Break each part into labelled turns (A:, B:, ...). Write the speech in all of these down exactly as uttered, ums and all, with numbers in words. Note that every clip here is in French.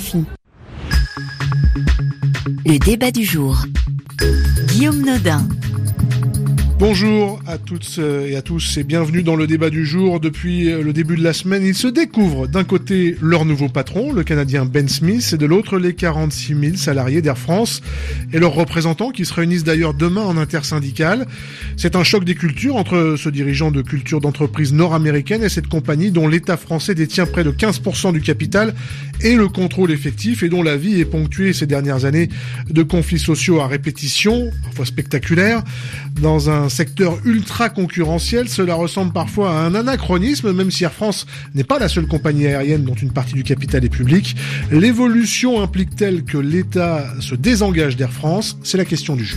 A: R F I. Le débat du jour. Guillaume Nodin.
B: Bonjour à toutes et à tous et bienvenue dans le débat du jour. Depuis le début de la semaine, ils se découvrent d'un côté leur nouveau patron, le Canadien Ben Smith, et de l'autre les quarante-six mille salariés d'Air France et leurs représentants qui se réunissent d'ailleurs demain en intersyndicale. C'est un choc des cultures entre ce dirigeant de culture d'entreprise nord-américaine et cette compagnie dont l'État français détient près de quinze pour cent du capital et le contrôle effectif et dont la vie est ponctuée ces dernières années de conflits sociaux à répétition, parfois spectaculaires, dans un secteur ultra concurrentiel. Cela ressemble parfois à un anachronisme, même si Air France n'est pas la seule compagnie aérienne dont une partie du capital est publique. L'évolution implique-t-elle que l'État se désengage d'Air France ? C'est la question du jour.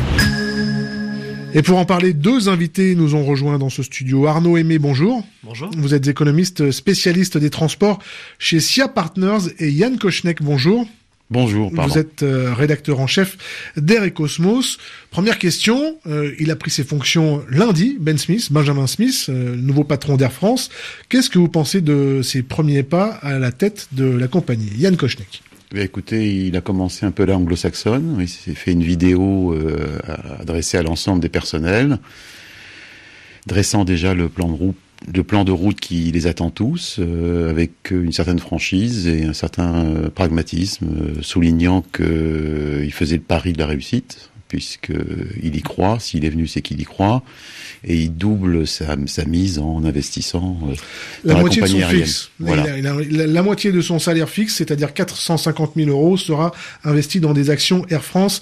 B: Et pour en parler, deux invités nous ont rejoints dans ce studio. Arnaud Aimé, bonjour.
C: Bonjour.
B: Vous êtes économiste spécialiste des transports chez S I A Partners, et Yann Kochnek, bonjour.
D: Bonjour, pardon.
B: Vous êtes euh, rédacteur en chef d'Air et Cosmos. Première question, euh, il a pris ses fonctions lundi, Ben Smith, Benjamin Smith, euh, nouveau patron d'Air France. Qu'est-ce que vous pensez de ses premiers pas à la tête de la compagnie ? Yann Kochnek.
D: Eh bien, écoutez, il a commencé un peu l'anglo-saxonne. Il s'est fait une vidéo euh, adressée à l'ensemble des personnels, dressant déjà le plan de route le plan de route qui les attend tous, euh, avec une certaine franchise et un certain euh, pragmatisme, euh, soulignant qu'il euh, faisait le pari de la réussite, puisqu'il y croit, s'il est venu c'est qu'il y croit, et il double sa, sa mise en investissant euh,
B: la
D: dans
B: moitié
D: la compagnie
B: de son
D: aérienne.
B: fixe.
D: Voilà.
B: Il a, il a, la, la moitié de son salaire fixe, c'est-à-dire quatre cent cinquante mille euros, sera investi dans des actions Air France.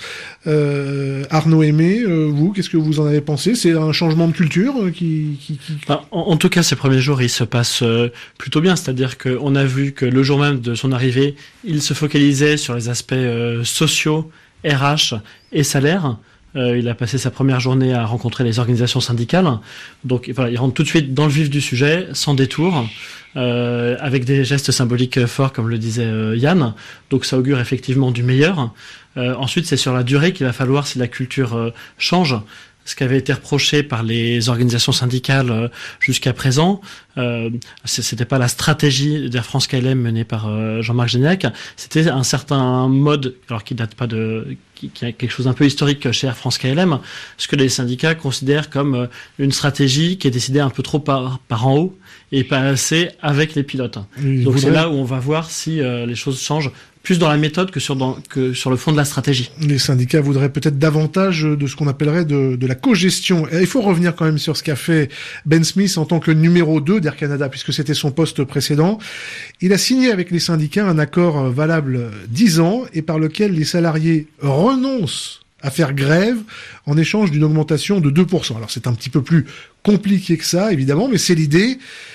B: Euh, Arnaud Aimé, euh, vous, qu'est-ce que vous en avez pensé ? C'est un changement de culture euh, qui... qui, qui...
C: Enfin, en, en tout cas, ces premiers jours, il se passe euh, plutôt bien. C'est-à-dire qu'on a vu que le jour même de son arrivée, il se focalisait sur les aspects euh, sociaux, R H et salaires. Euh, il a passé sa première journée à rencontrer les organisations syndicales. Donc voilà, il rentre tout de suite dans le vif du sujet, sans détour, euh, avec des gestes symboliques forts, comme le disait euh, Yann. Donc ça augure effectivement du meilleur. Euh, ensuite, c'est sur la durée qu'il va falloir, si la culture euh, change. Ce qui avait été reproché par les organisations syndicales euh, jusqu'à présent, euh, c'était pas la stratégie d'Air France K L M menée par euh, Jean-Marc Gignac, c'était un certain mode, alors qui date pas de, qui, qui a quelque chose d'un peu historique chez Air France K L M, ce que les syndicats considèrent comme euh, une stratégie qui est décidée un peu trop par, par en haut et pas assez avec les pilotes.
B: Il
C: Donc
B: voudrait...
C: c'est là où on va voir si euh, les choses changent plus dans la méthode que sur, dans, que sur le fond de la stratégie.
B: Les syndicats voudraient peut-être davantage de ce qu'on appellerait de, de la cogestion. Et il faut revenir quand même sur ce qu'a fait Ben Smith en tant que numéro deux d'Air Canada, puisque c'était son poste précédent. Il a signé avec les syndicats un accord valable dix ans et par lequel les salariés renoncent à faire grève en échange d'une augmentation de deux pour cent. Alors c'est un petit peu plus compliqué que ça, évidemment, mais c'est l'idée.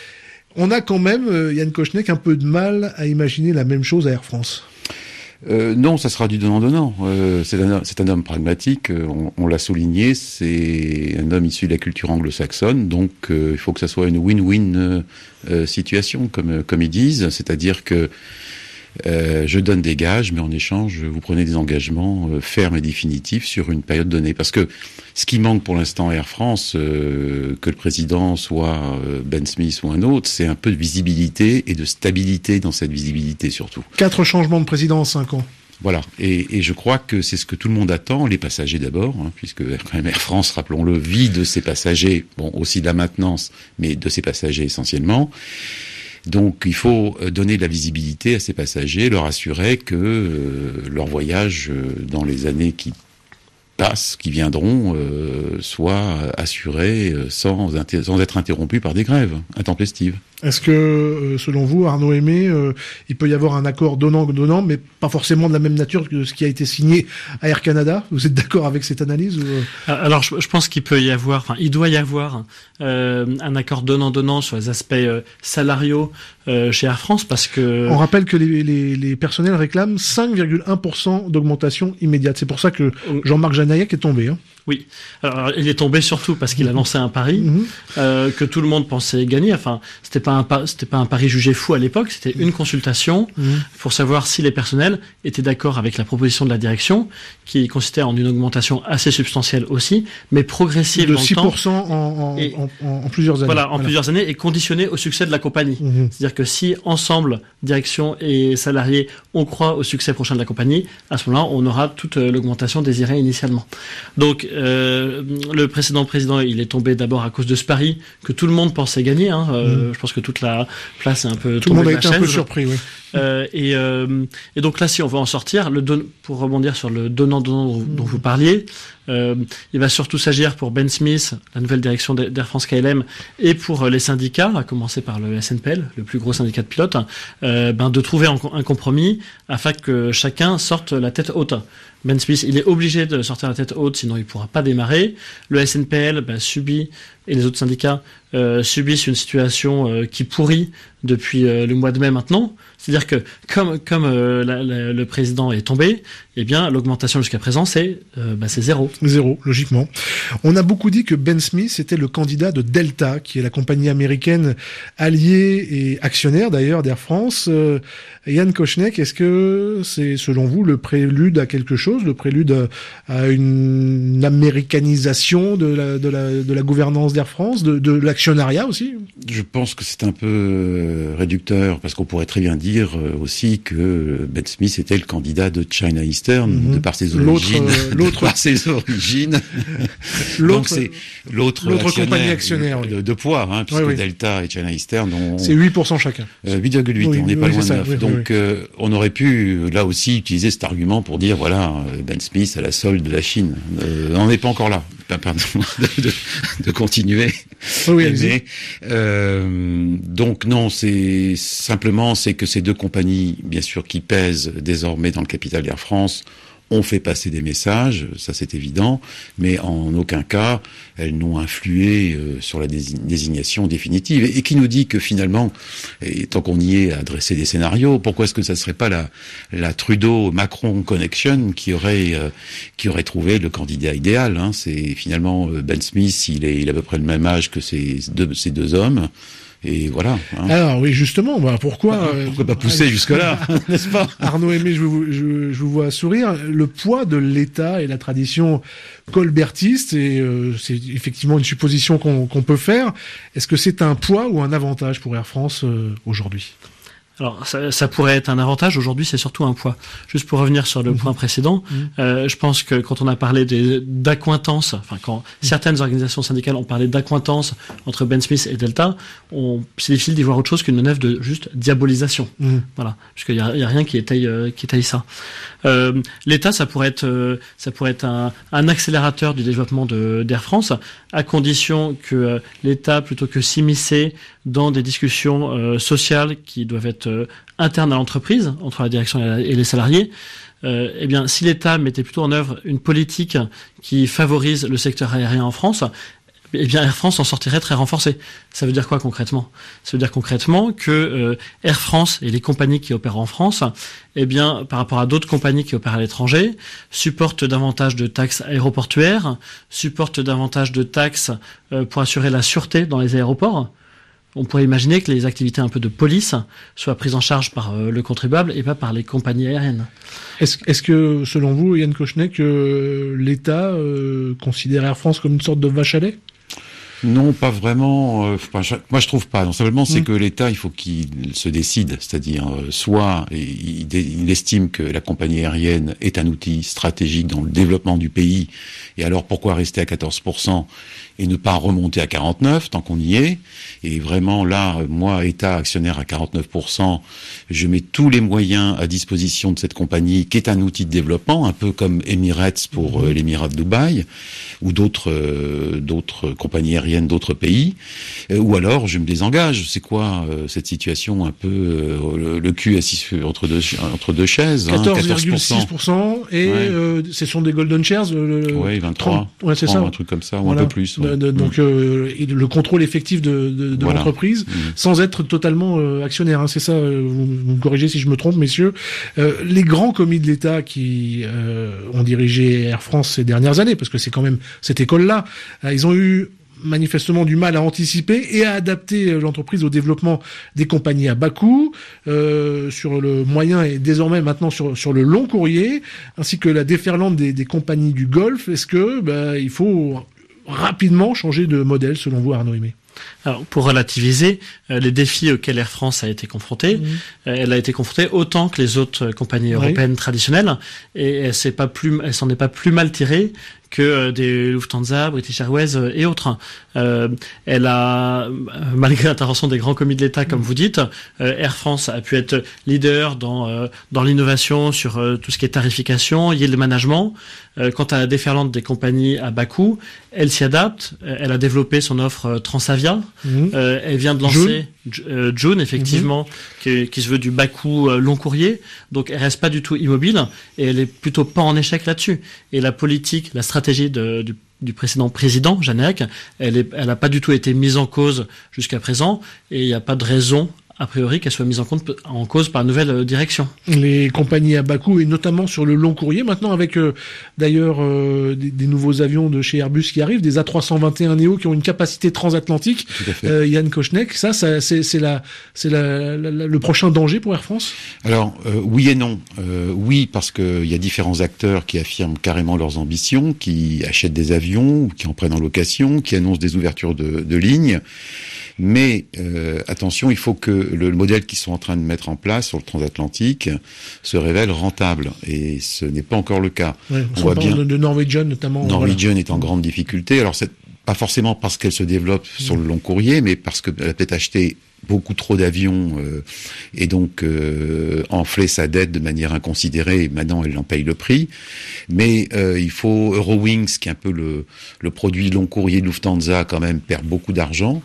B: On a quand même, Yann Kochnek, un peu de mal à imaginer la même chose à Air France.
D: Euh, non, ça sera du donnant-donnant. Euh, c'est, un, c'est un homme pragmatique, on, on l'a souligné, c'est un homme issu de la culture anglo-saxonne, donc euh, il faut que ça soit une win-win euh, situation, comme, comme ils disent, c'est-à-dire que euh, je donne des gages, mais en échange, vous prenez des engagements euh, fermes et définitifs sur une période donnée. Parce que ce qui manque pour l'instant à Air France, euh, que le président soit euh, Ben Smith ou un autre, c'est un peu de visibilité et de stabilité dans cette visibilité surtout.
B: Quatre changements de président en cinq ans.
D: Voilà, et, et je crois que c'est ce que tout le monde attend, les passagers d'abord, hein, puisque quand même Air France, rappelons-le, vit de ses passagers, bon aussi de la maintenance, mais de ses passagers essentiellement. Donc il faut donner de la visibilité à ces passagers, leur assurer que euh, leur voyage euh, dans les années qui passent, qui viendront, euh, soit assuré euh, sans, inter- sans être interrompu par des grèves intempestives.
B: Est-ce que, euh, selon vous, Arnaud Aimé, euh, il peut y avoir un accord donnant-donnant, mais pas forcément de la même nature que ce qui a été signé à Air Canada ? Vous êtes d'accord avec cette analyse ou...
C: Alors, je, je pense qu'il peut y avoir, enfin, il doit y avoir euh, un accord donnant-donnant sur les aspects euh, salariaux euh, chez Air France, parce que...
B: On rappelle que les, les, les personnels réclament cinq virgule un pour cent d'augmentation immédiate. C'est pour ça que Jean-Marc Gignac est tombé. Hein.
C: Oui. Alors, il est tombé surtout parce qu'il a lancé un pari mmh. euh, que tout le monde pensait gagner. Enfin, c'était pas un c'était pas un pari jugé fou à l'époque. C'était une consultation mmh. pour savoir si les personnels étaient d'accord avec la proposition de la direction, qui consistait en une augmentation assez substantielle aussi, mais progressive
B: de
C: dans le temps.
B: six pour cent en, en,
C: et,
B: en, en, en plusieurs années.
C: Voilà, en voilà. plusieurs années, et conditionné au succès de la compagnie. Mmh. C'est-à-dire que si ensemble, direction et salariés, on croit au succès prochain de la compagnie, à ce moment-là, on aura toute l'augmentation désirée initialement. Donc, euh, le précédent président, il est tombé d'abord à cause de ce pari que tout le monde pensait gagner. Hein. Euh, mmh. Je pense que toute la place est un peu
B: tout le monde a été un peu surpris, oui.
C: Euh, et, euh, et donc là, si on veut en sortir, le don- pour rebondir sur le donnant-donnant dont, dont vous parliez, euh, il va surtout s'agir pour Ben Smith, la nouvelle direction d'Air France K L M, et pour les syndicats, à commencer par le S N P L, le plus gros syndicat de pilotes, euh, ben de trouver un, un compromis afin que chacun sorte la tête haute. Ben Smith, il est obligé de sortir la tête haute, sinon il pourra pas démarrer. Le S N P L ben, subit, et les autres syndicats euh, subissent une situation euh, qui pourrit depuis euh, le mois de mai maintenant. C'est-à-dire que comme comme euh, la, la, le président est tombé, eh bien l'augmentation jusqu'à présent c'est euh, bah, c'est zéro.
B: Zéro, logiquement. On a beaucoup dit que Ben Smith était le candidat de Delta, qui est la compagnie américaine alliée et actionnaire d'ailleurs d'Air France. Euh, Yann Kochnek, est-ce que c'est selon vous le prélude à quelque chose, le prélude à une américanisation de la de la de la gouvernance d'Air France, de, de l'actionnariat aussi?
D: Je pense que c'est un peu réducteur, parce qu'on pourrait très bien dire aussi que Ben Smith était le candidat de China Eastern, mmh. de par ses origines.
B: L'autre, l'autre,
D: de par ses origines.
B: l'autre,
D: Donc c'est l'autre,
B: l'autre compagnie actionnaire
D: de, de poids, hein, puisque
B: oui, oui.
D: Delta et China Eastern ont...
B: C'est huit pour cent chacun.
D: Euh, huit virgule huit, oui, on n'est oui, pas oui, loin de neuf. Oui, Donc oui. Euh, on aurait pu, là aussi, utiliser cet argument pour dire, voilà, Ben Smith à la solde de la Chine. Euh, on n'est pas encore là. Pardon, de, de, de continuer.
B: Oui,
D: Mais, euh, donc non, c'est simplement c'est que ces deux compagnies, bien sûr, qui pèsent désormais dans le capital d'Air France, ont fait passer des messages, ça c'est évident, mais en aucun cas elles n'ont influé euh, sur la dési- désignation définitive. Et, et qui nous dit que finalement, et tant qu'on y est à dresser des scénarios, pourquoi est-ce que ça serait pas la, la Trudeau-Macron connection qui aurait euh, qui aurait trouvé le candidat idéal, hein. C'est finalement euh, Ben Smith, il est il a à peu près le même âge que ces deux ces deux hommes. Et voilà. Hein.
B: Alors oui, justement, bah, pourquoi
D: bah, Pourquoi pas pousser euh, jusque-là, n'est-ce pas?
B: Arnaud Aimé, je vous, je, je vous vois sourire. Le poids de l'État et la tradition colbertiste, et euh, c'est effectivement une supposition qu'on, qu'on peut faire. Est-ce que c'est un poids ou un avantage pour Air France euh, aujourd'hui?
C: Alors, ça, ça pourrait être un avantage. Aujourd'hui, c'est surtout un poids. Juste pour revenir sur le mmh. point précédent, mmh. euh, je pense que quand on a parlé des, d'accointance, enfin quand mmh. certaines organisations syndicales ont parlé d'accointance entre Ben Smith et Delta, on, c'est difficile d'y voir autre chose qu'une manœuvre de juste diabolisation. Mmh. Voilà, parce qu'il y a, il y a rien qui étaye, euh, qui étaye ça. Euh, L'État, ça pourrait être, euh, ça pourrait être un, un accélérateur du développement de, d'Air France, à condition que euh, l'État, plutôt que s'immiscer dans des discussions euh, sociales qui doivent être euh, internes à l'entreprise, entre la direction et, la, et les salariés, euh, eh bien, si l'État mettait plutôt en œuvre une politique qui favorise le secteur aérien en France, eh bien Air France en sortirait très renforcée. Ça veut dire quoi concrètement? Ça veut dire concrètement que euh, Air France et les compagnies qui opèrent en France, eh bien par rapport à d'autres compagnies qui opèrent à l'étranger, supportent davantage de taxes aéroportuaires, supportent davantage de taxes euh, pour assurer la sûreté dans les aéroports. On pourrait imaginer que les activités un peu de police soient prises en charge par euh, le contribuable et pas par les compagnies aériennes.
B: Est-ce, est-ce que, selon vous, Yann Kochnek, euh, l'État euh, considère Air France comme une sorte de vache à lait?
D: Non, pas vraiment. Euh, moi, je trouve pas. Non, simplement, c'est mmh. que l'État, il faut qu'il se décide. C'est-à-dire, euh, soit il, il estime que la compagnie aérienne est un outil stratégique dans le développement du pays, et alors pourquoi rester à quatorze pour cent et ne pas remonter à quarante-neuf tant qu'on y est? Et vraiment, là, moi, État actionnaire à quarante-neuf pour cent, je mets tous les moyens à disposition de cette compagnie, qui est un outil de développement, un peu comme Emirates pour euh, l'Émirat de Dubaï, ou d'autres euh, d'autres compagnies aériennes aériennes d'autres pays, euh, ou alors je me désengage. C'est quoi euh, cette situation un peu euh, le, le cul assis entre deux entre deux chaises,
B: quatorze virgule six pour cent
D: hein,
B: et ouais. euh, ce sont des golden shares. Le,
D: oui, vingt-trois.
B: trente, ouais, c'est ça.
D: Un truc comme ça, ou voilà. un peu plus. Ouais.
B: De, de, donc mmh. euh, et le contrôle effectif de, de, de voilà. l'entreprise, mmh. sans être totalement euh, actionnaire. Hein, c'est ça. Euh, vous, vous me corrigez si je me trompe, messieurs. Euh, les grands commis de l'État qui euh, ont dirigé Air France ces dernières années, parce que c'est quand même cette école-là, euh, ils ont eu manifestement du mal à anticiper et à adapter l'entreprise au développement des compagnies à bas coût, euh, sur le moyen et désormais maintenant sur sur le long courrier, ainsi que la déferlante des, des compagnies du Golfe. Est-ce que bah, il faut rapidement changer de modèle selon vous, Arnaud Aimé?
C: Alors, pour relativiser euh, les défis auxquels Air France a été confrontée, mmh. euh, elle a été confrontée autant que les autres compagnies européennes oui. traditionnelles, et elle s'est pas plus, elle s'en est pas plus mal tirée que euh, des Lufthansa, British Airways euh, et autres. Euh, elle a, malgré l'intervention des grands commis de l'État, comme vous dites, euh, Air France a pu être leader dans euh, dans l'innovation sur euh, tout ce qui est tarification, yield management. Euh, quant à la déferlante des compagnies à bas coût, elle s'y adapte. Elle a développé son offre euh, Transavia. Mmh. Euh, elle vient de lancer June, euh, June effectivement, mmh. qui, qui se veut du bas coût euh, long courrier. Donc elle reste pas du tout immobile et elle est plutôt pas en échec là-dessus. Et la politique, la stratégie de, du, du précédent président, Janek, elle est, elle a pas du tout été mise en cause jusqu'à présent et il n'y a pas de raison a priori qu'elle soit mise en compte en cause par la nouvelle direction.
B: Les compagnies à bas coût et notamment sur le long courrier maintenant avec euh, d'ailleurs euh, des, des nouveaux avions de chez Airbus qui arrivent, des A trois cent vingt et un Neo qui ont une capacité transatlantique. Euh, Yann Kochnek, ça, ça c'est, c'est la c'est la, la, la, le prochain danger pour Air France.
D: Alors euh, oui et non. Euh, oui parce que il y a différents acteurs qui affirment carrément leurs ambitions, qui achètent des avions ou qui en prennent en location, qui annoncent des ouvertures de, de lignes. Mais euh, attention, il faut que le, le modèle qu'ils sont en train de mettre en place sur le transatlantique se révèle rentable, et ce n'est pas encore le cas.
B: Ouais, on, on voit bien de, de Norwegian notamment.
D: Norwegian voilà. est en grande difficulté. Alors c'est pas forcément parce qu'elle se développe mmh. sur le long courrier, mais parce qu'elle a peut-être acheté beaucoup trop d'avions euh, et donc euh, enflé sa dette de manière inconsidérée, et maintenant elle en paye le prix. Mais euh, il faut Eurowings, qui est un peu le, le produit long courrier de Lufthansa, quand même perd beaucoup d'argent,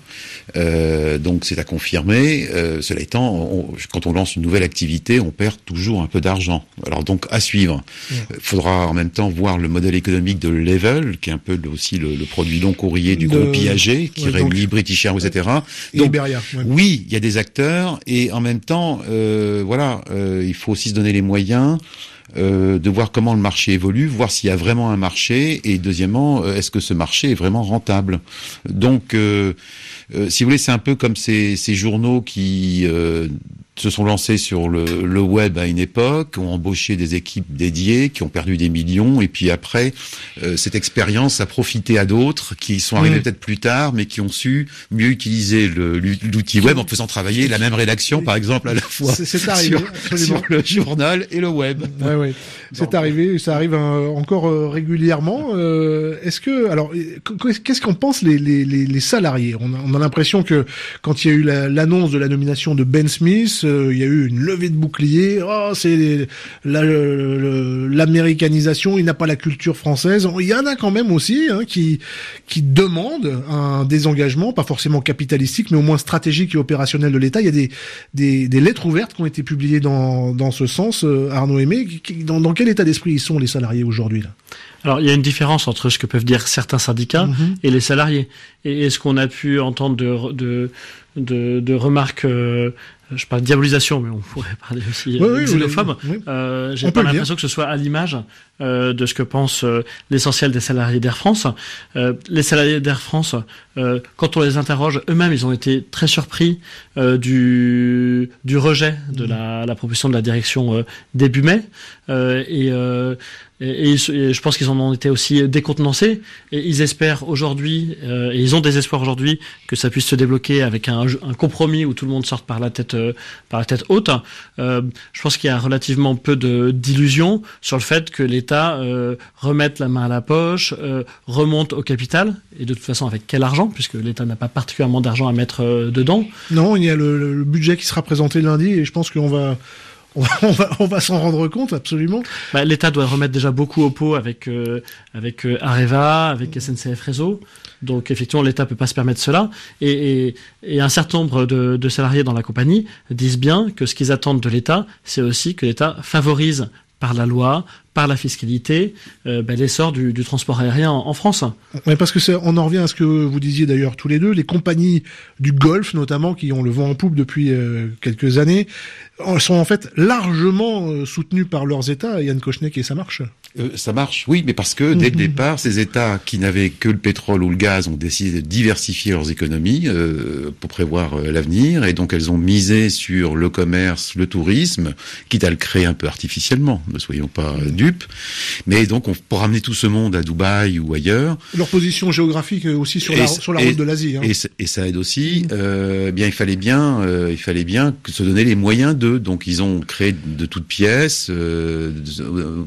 D: euh, donc c'est à confirmer. Euh, cela étant, on, quand on lance une nouvelle activité, on perd toujours un peu d'argent. Alors donc à suivre. Il ouais. faudra en même temps voir le modèle économique de Level, qui est un peu aussi le, le produit long courrier du de... groupe I A G, qui ouais, réunit donc... British Airways, et cetera.
B: Et Iberia. Ouais.
D: Oui, il y a des acteurs, et en même temps, euh, voilà, euh, il faut aussi se donner les moyens euh, de voir comment le marché évolue, voir s'il y a vraiment un marché, et deuxièmement, euh, est-ce que ce marché est vraiment rentable. Donc, euh, euh, si vous voulez, c'est un peu comme ces, ces journaux qui euh, se sont lancés sur le, le web à une époque, ont embauché des équipes dédiées, qui ont perdu des millions, et puis après, euh, cette expérience a profité à d'autres qui sont arrivés mmh. peut-être plus tard, mais qui ont su mieux utiliser le, l'outil web en faisant travailler la même rédaction, par exemple, à la fois
B: c'est, c'est arrivé,
D: sur, sur le journal et le web.
B: Ouais, ouais. C'est arrivé, ça arrive euh, encore euh, régulièrement. Euh, est-ce que, alors, qu'est-ce qu'en pensent les, les, les, les salariés? On a, on a l'impression que quand il y a eu la, l'annonce de la nomination de Ben Smith, euh, il y a eu une levée de bouclier. Oh, c'est la, le, l'américanisation. Il n'a pas la culture française. Il y en a quand même aussi hein, qui qui demandent un désengagement, pas forcément capitalistique, mais au moins stratégique et opérationnel de l'État. Il y a des des, des lettres ouvertes qui ont été publiées dans dans ce sens. Euh, Arnaud Aimé, dans, dans quel état d'esprit ils sont les salariés aujourd'hui là?
C: Alors, il y a une différence entre ce que peuvent dire certains syndicats mmh. et les salariés. Et, et ce qu'on a pu entendre de, de, de, de remarques, euh, je parle de diabolisation, mais on pourrait parler aussi
B: oui, oui,
C: xénophobe.
B: Oui.
C: Euh, j'ai pas l'impression que ce soit à l'image euh, de ce que pense euh, l'essentiel des salariés d'Air France. Euh, les salariés d'Air France, euh, quand on les interroge, eux-mêmes, ils ont été très surpris euh, du, du rejet de mmh. la, la proposition de la direction euh, début mai. Euh, et euh, Et, et, et je pense qu'ils en ont été aussi décontenancés. Et ils espèrent aujourd'hui, euh, et ils ont des espoirs aujourd'hui, que ça puisse se débloquer avec un, un compromis où tout le monde sorte par la tête, euh, par la tête haute. Euh, je pense qu'il y a relativement peu de d'illusions sur le fait que l'État euh, remette la main à la poche, euh, remonte au capital, et de toute façon avec quel argent, puisque l'État n'a pas particulièrement d'argent à mettre euh, dedans.
B: Non, il y a le, le budget qui sera présenté lundi, et je pense qu'on va On va, on va, on va s'en rendre compte, absolument.
C: Bah, l'État doit remettre déjà beaucoup au pot avec, euh, avec euh, Areva, avec S N C F Réseau. Donc effectivement, l'État peut pas se permettre cela. Et, et, et un certain nombre de, de salariés dans la compagnie disent bien que ce qu'ils attendent de l'État, c'est aussi que l'État favorise par la loi, par la fiscalité, euh, ben, l'essor du, du transport aérien en, en France.
B: Ouais, parce que c'est, on en revient à ce que vous disiez d'ailleurs tous les deux, les compagnies du Golfe notamment, qui ont le vent en poupe depuis euh, quelques années, sont en fait largement euh, soutenues par leurs États. Yann Kochenek, et ça marche.
D: Euh, ça marche, oui, mais parce que dès le départ, ces États qui n'avaient que le pétrole ou le gaz ont décidé de diversifier leurs économies euh, pour prévoir euh, l'avenir, et donc elles ont misé sur le commerce, le tourisme, quitte à le créer un peu artificiellement, ne soyons pas euh, dupes. Mais donc, on, pour ramener tout ce monde à Dubaï ou ailleurs,
B: leur position géographique aussi sur la, sur la route de l'Asie. Hein.
D: Et, et ça aide aussi. Euh, bien, il fallait bien, euh, il fallait bien se donner les moyens d'eux. Donc, ils ont créé de toutes pièces. Euh, euh,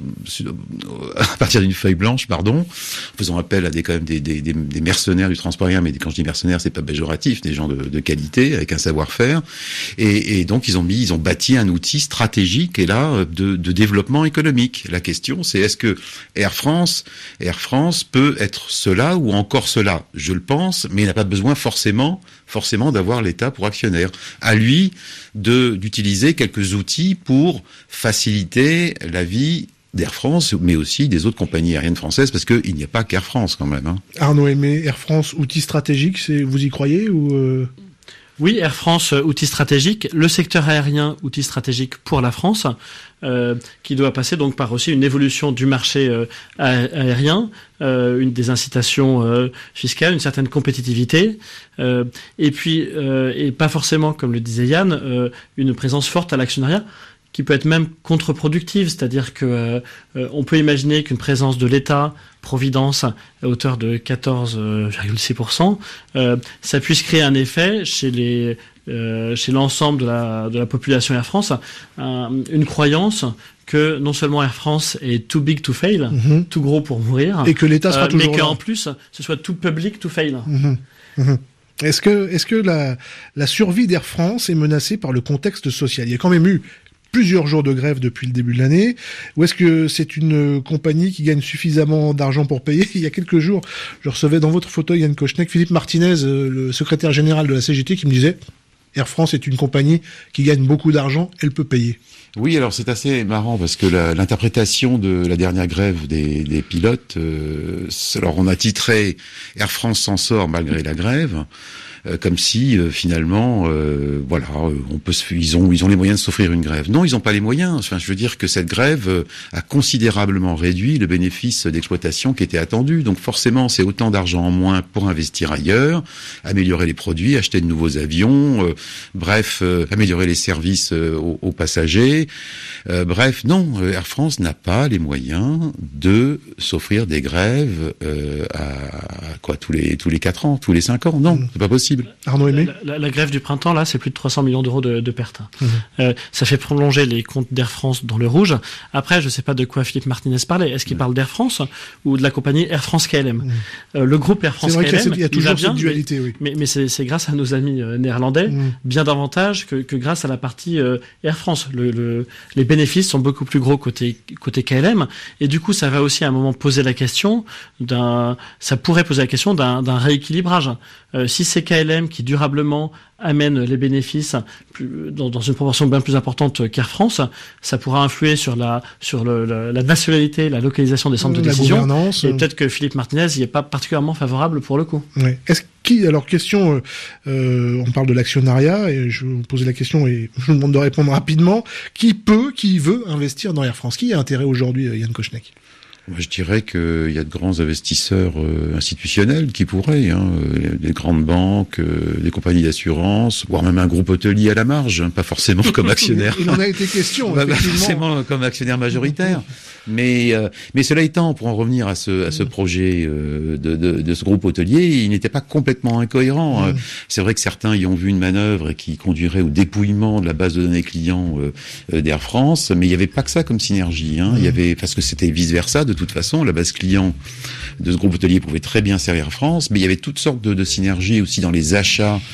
D: à partir d'une feuille blanche, pardon, faisant appel à des quand même des, des, des, des mercenaires du transport aérien, mais quand je dis mercenaires, c'est pas péjoratif, des gens de, de qualité avec un savoir-faire, et, et donc ils ont mis, ils ont bâti un outil stratégique et là de, de développement économique. La question, c'est est-ce que Air France, Air France peut être cela ou encore cela? Je le pense, mais il n'a pas besoin forcément, forcément d'avoir l'État pour actionnaire. À lui de d'utiliser quelques outils pour faciliter la vie d'Air France, mais aussi des autres compagnies aériennes françaises, parce qu'il n'y a pas qu'Air France quand même. Hein.
B: Arnaud Aimé, Air France, outil stratégique, c'est, vous y croyez ou euh...
C: Oui, Air France, outil stratégique. Le secteur aérien, outil stratégique pour la France, euh, qui doit passer donc par aussi une évolution du marché euh, aérien, euh, une des incitations euh, fiscales, une certaine compétitivité, euh, et puis euh, et pas forcément, comme le disait Yann, euh, une présence forte à l'actionnariat, qui peut être même contre-productive, c'est-à-dire que euh, on peut imaginer qu'une présence de l'État, Providence, à hauteur de quatorze virgule six pour cent, euh, ça puisse créer un effet chez les euh, chez l'ensemble de la de la population Air France, un, une croyance que non seulement Air France est too big to fail, mm-hmm. tout gros pour mourir,
B: et que l'État sera euh, toujours
C: mais
B: là.
C: qu'en plus ce soit too public to fail.
B: Mm-hmm. Mm-hmm. Est-ce que est-ce que la la survie d'Air France est menacée par le contexte social? Il y a quand même eu plusieurs jours de grève depuis le début de l'année, ou est-ce que c'est une compagnie qui gagne suffisamment d'argent pour payer? Il y a quelques jours, je recevais dans votre fauteuil, Yann Kochenek, Philippe Martinez, le secrétaire général de la C G T, qui me disait Air France est une compagnie qui gagne beaucoup d'argent, elle peut payer.
D: Oui, alors c'est assez marrant parce que la, l'interprétation de la dernière grève des, des pilotes, euh, alors on a titré Air France s'en sort malgré la grève. Euh, comme si euh, finalement, euh, voilà, on peut se, ils ont ils ont les moyens de s'offrir une grève. Non, ils n'ont pas les moyens. Enfin, je veux dire que cette grève euh, a considérablement réduit le bénéfice d'exploitation qui était attendu. Donc forcément, c'est autant d'argent en moins pour investir ailleurs, améliorer les produits, acheter de nouveaux avions, euh, bref, euh, améliorer les services euh, aux, aux passagers. Euh, bref, non, Air France n'a pas les moyens de s'offrir des grèves euh, à, à quoi tous les tous les quatre ans, tous les cinq ans. Non, c'est pas possible.
B: Arnaud Aimé,
C: la, la, la grève du printemps, là, c'est plus de trois cents millions d'euros de, de pertes. Mmh. Euh, ça fait prolonger les comptes d'Air France dans le rouge. Après, je ne sais pas de quoi Philippe Martinez parlait. Est-ce qu'il mmh. parle d'Air France ou de la compagnie Air France K L M? mmh. euh, Le groupe Air France
B: c'est vrai
C: K L M,
B: il y a toujours
C: il
B: cette
C: bien,
B: dualité,
C: mais,
B: oui.
C: Mais, mais c'est, c'est grâce à nos amis euh, néerlandais, mmh. bien davantage que, que grâce à la partie euh, Air France. Le, le, les bénéfices sont beaucoup plus gros côté, côté K L M. Et du coup, ça va aussi à un moment poser la question d'un, ça pourrait poser la question d'un, d'un rééquilibrage. Euh, si c'est K L M qui durablement amène les bénéfices plus, dans, dans une proportion bien plus importante qu'Air France, ça pourra influer sur la sur le, la, la nationalité, la localisation des centres
B: la
C: de décision.
B: Gouvernance.
C: Et peut-être que Philippe Martinez n'y est pas particulièrement favorable pour le coup.
B: Oui. Est-ce qui, alors question, euh, on parle de l'actionnariat et je vais vous poser la question et je vous demande de répondre rapidement. Qui peut, qui veut investir dans Air France? Qui a intérêt aujourd'hui, Yann Kochenek?
D: Moi, je dirais qu'il y a de grands investisseurs euh, institutionnels qui pourraient, hein, euh, des grandes banques, euh, des compagnies d'assurance, voire même un groupe hôtelier à la marge, hein, pas forcément comme actionnaire.
B: Il en a été question,
D: bah,
B: effectivement.
D: Pas forcément comme actionnaire majoritaire. Mais, euh, mais cela étant, pour en revenir à ce, à ce projet euh, de, de, de ce groupe hôtelier, il n'était pas complètement incohérent. Mmh. C'est vrai que certains y ont vu une manœuvre et qui conduirait au dépouillement de la base de données clients euh, d'Air France, mais il n'y avait pas que ça comme synergie. Hein. Mmh. Il y avait, parce que c'était vice-versa, de toute façon, la base client de ce groupe hôtelier pouvait très bien servir France, mais il y avait toutes sortes de, de synergies aussi dans les achats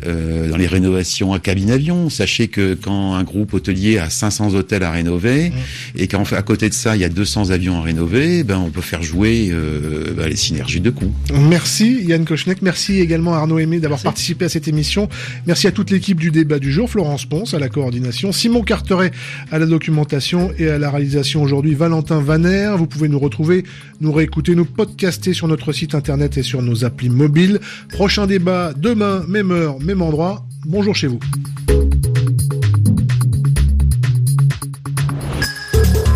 D: euh, dans les rénovations à cabine avion. Sachez que quand un groupe hôtelier a cinq cents hôtels à rénover mmh. et qu'à côté de ça il y a deux cents avions à rénover, ben on peut faire jouer euh, ben, les synergies de coûts.
B: Merci Yann Kochenek, merci également Arnaud Aimé d'avoir merci. participé à cette émission. Merci à toute l'équipe du débat du jour, Florence Ponce à la coordination, Simon Carteret à la documentation et à la réalisation aujourd'hui Valentin Vaner. Vous pouvez nous retrouver, nous réécouter, nous podcaster sur notre site internet et sur nos applis mobiles. Prochain débat demain, même heure, même endroit. Bonjour chez vous.